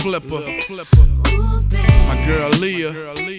flipper. Ooh, babe. My girl Leah.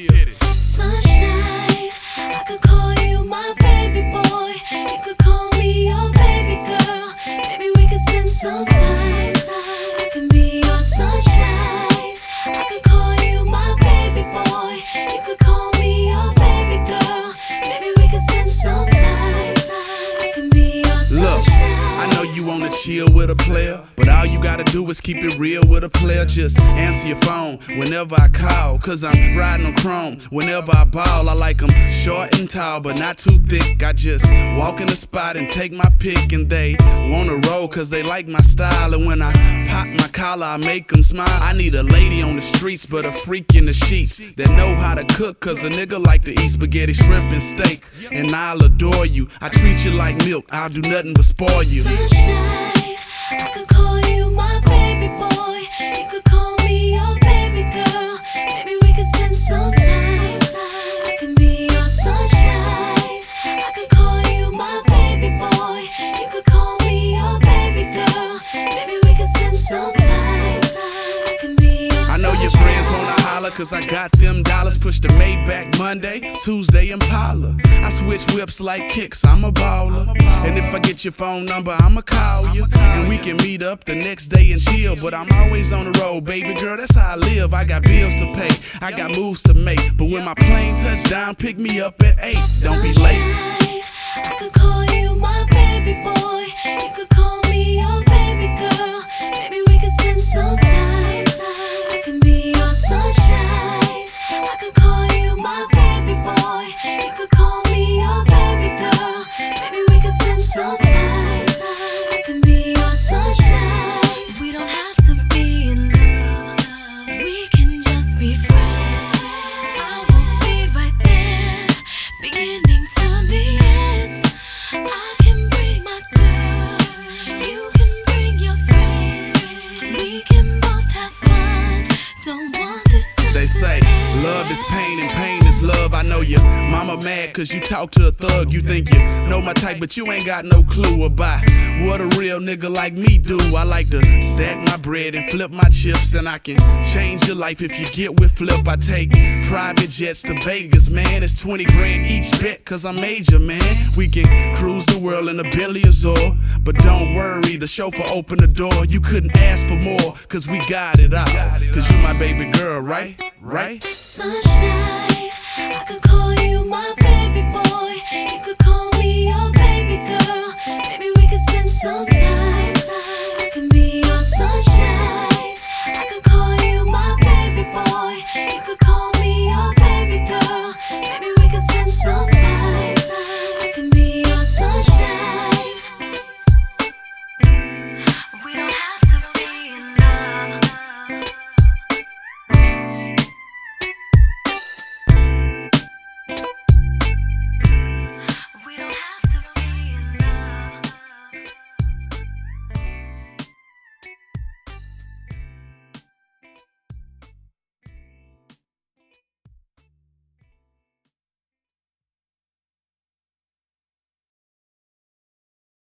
Sunshine, I could call you my baby boy. You could call me your baby girl. Maybe we could spend some time. I can be your sunshine. I could call you my baby boy. You could call me your baby girl. Maybe we could spend some time. I can be your sunshine. Look, I know you wanna chill with a player, but all you gotta do is keep it real with a player. Just answer your phone whenever I call, cause I'm riding on chrome. Whenever I ball, I like them short and tall, but not too thick. I just walk in the spot and take my pick, and they wanna roll cause they like my style. And when I pop my collar, I make them smile. I need a lady on the streets, but a freak in the sheets that know how to cook, cause a nigga like to eat spaghetti, shrimp, and steak. And I'll adore you, I treat you like milk, I'll do nothing but spoil you. Sunshine, I could call you my baby boy. You could call me your baby girl. Maybe we could spend some time. I can be your sunshine. I could call you my baby boy. You could call me your baby girl. Maybe we could spend some time. I can be your I know your friends wanna holler, cause I got them dollars. Push the Maybach Monday, Tuesday Impala. I switch whips like kicks, I'm a baller. And if I get your phone number, I'ma call you. And we can meet up the next day and chill. But I'm always on the road, baby girl, that's how I live. I got bills to pay, I got moves to make. But when my plane touch down, pick me up at 8. Don't be late. Sunshine, I could call you my baby boy. You could call me your baby girl. Maybe we could spend some time. I can be your sunshine. I could call you my baby boy. You could call me your baby girl. Maybe we could spend some time. I can be your sunshine. We don't have to be in love. We can just be friends. I will be right there, beginning to the end. I can bring my girls, you can bring your friends. We can both have fun. Don't want this to They say love is pain and pain is love. I know your mama mad cause you talk to a thug. You think you know my type, but you ain't got no clue about what a real nigga like me do. I like to stack my bread and flip my chips, and I can change your life if you get with Flip. I take private jets to Vegas, man. It's 20 grand each bet cause I'm major, man. We can cruise the world in a Bentley Azure, but don't worry, the chauffeur open the door. You couldn't ask for more cause we got it out. Cause you my baby girl, right? Right? sunshine. I could call you my baby boy. You could call